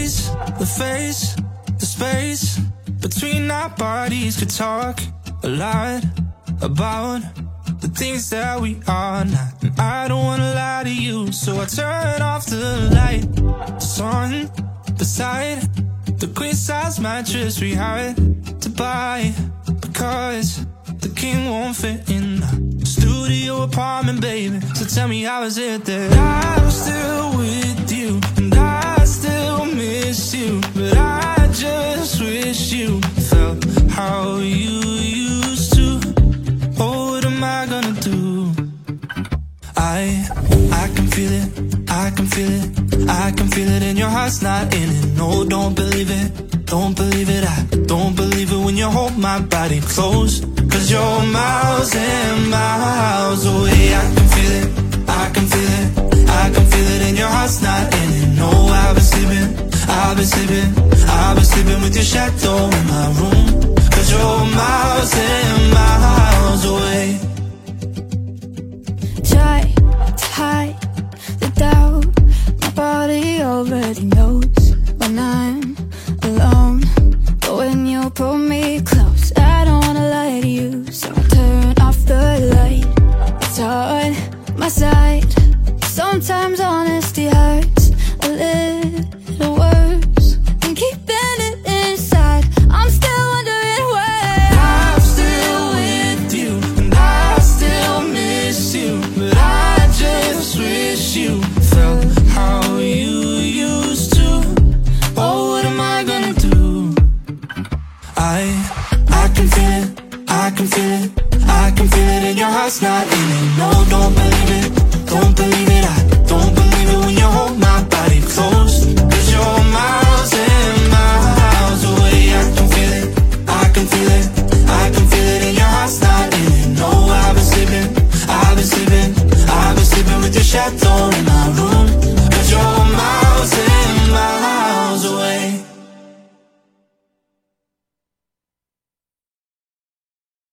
face, the space between our bodies could talk a lot about the things that we are not. And I don't wanna lie to you, so I turn off the light. Sun beside the queen size mattress we had to buy, because the king won't fit in the studio apartment, baby. So tell me, how is it that I'm still with you and I still miss you, but I just wish you felt how you used to. Oh, what am I gonna do? I can feel it, I can feel it, I can feel it, and your heart's not in it. No, don't believe it, don't believe it. I don't believe it when you hold my body close, 'cause you're miles and miles away. I can feel it, I can feel it, I can feel it, and your heart's not in it. No, I've been sleeping, I've been sleeping, I've been sleeping with your shadow in my room, 'cause you're miles and miles away. Try to hide the doubt, my body already knows.